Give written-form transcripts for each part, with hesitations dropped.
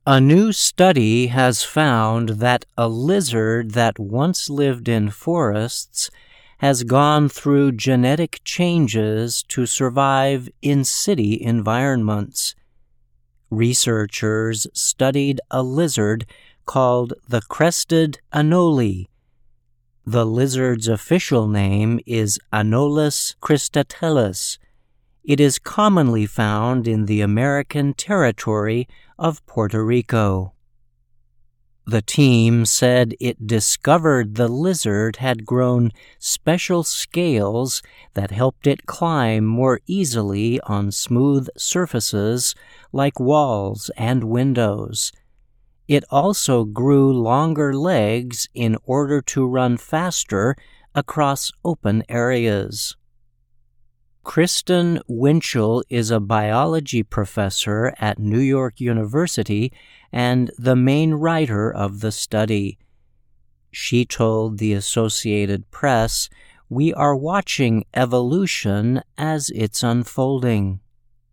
A new study has found that a lizard that once lived in forests has gone through genetic changes to survive in city environments. Researchers studied a lizard called the crested anole. The lizard's official name is Anolis cristatellus. It is commonly found in the American territory of Puerto Rico. The team said it discovered the lizard had grown special scales that helped it climb more easily on smooth surfaces like walls and windows. It also grew longer legs in order to run faster across open areas. Kristen Winchell is a biology professor at New York University and the main writer of the study. She told the Associated Press, "We are watching evolution as it's unfolding."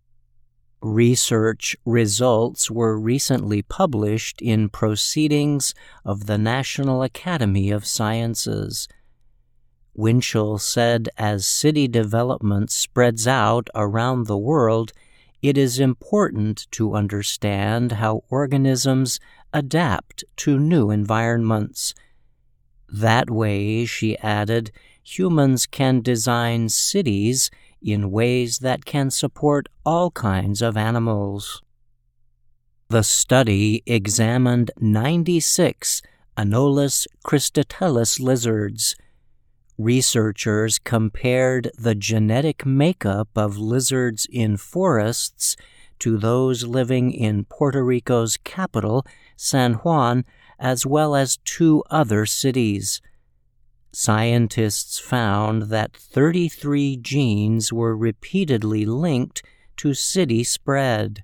Research results were recently published in Proceedings of the National Academy of Sciences. Winchell said as city development spreads out around the world, it is important to understand how organisms adapt to new environments. That way, she added, humans can design cities in ways that can support all kinds of animals. The study examined 96 Anolis cristatellus lizards. Researchers compared the genetic makeup of lizards in forests to those living in Puerto Rico's capital, San Juan, as well as 2 other cities. Scientists found that 33 genes were repeatedly linked to city spread.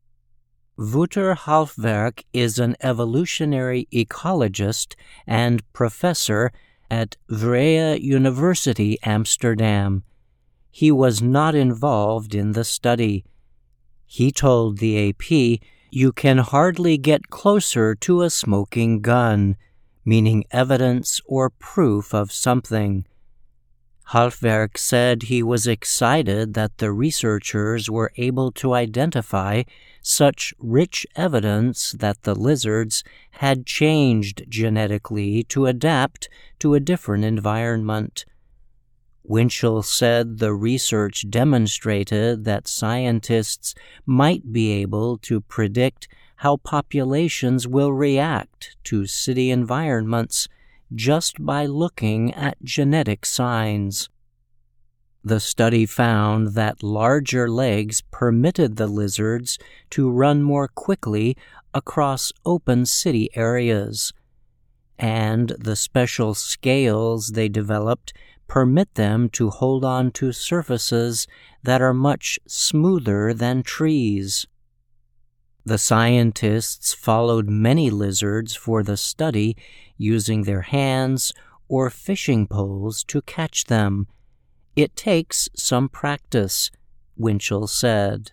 Wouter Halfwerk is an evolutionary ecologist and professor at Vrije University, Amsterdam. He was not involved in the study. He told the AP, "You can hardly get closer to a smoking gun," meaning evidence or proof of something. Halfwerk said he was excited that the researchers were able to identify such rich evidence that the lizards had changed genetically to adapt to a different environment. Winchell said the research demonstrated that scientists might be able to predict how populations will react to city environments just by looking at genetic signs. The study found that larger legs permitted the lizards to run more quickly across open city areas, and the special scales they developed permit them to hold on to surfaces that are much smoother than trees. The scientists followed many lizards for the study using their hands or fishing poles to catch them. It takes some practice, Winchell said.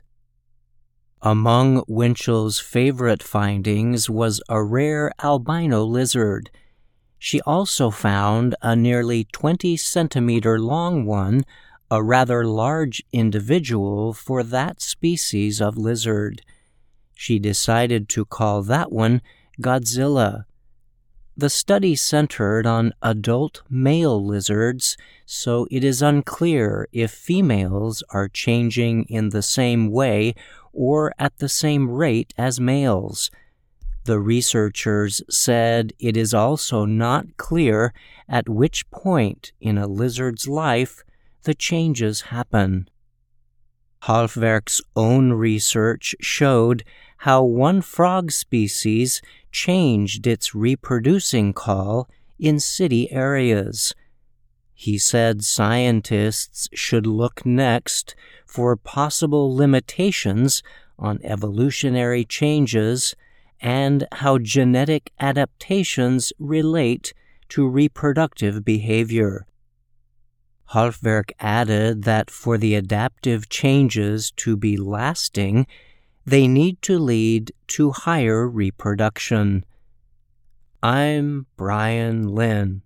Among Winchell's favorite findings was a rare albino lizard. She also found a nearly 20-centimeter long one, a rather large individual for that species of lizard. She decided to call that one Godzilla. The study centered on adult male lizards, so it is unclear if females are changing in the same way or at the same rate as males. The researchers said it is also not clear at which point in a lizard's life the changes happen. Halfwerk's own research showed how one frog species changed its reproducing call in city areas. He said scientists should look next for possible limitations on evolutionary changes and how genetic adaptations relate to reproductive behavior. Halfwerk added that for the adaptive changes to be lasting, They need to lead to higher reproduction. I'm Brian Lynn.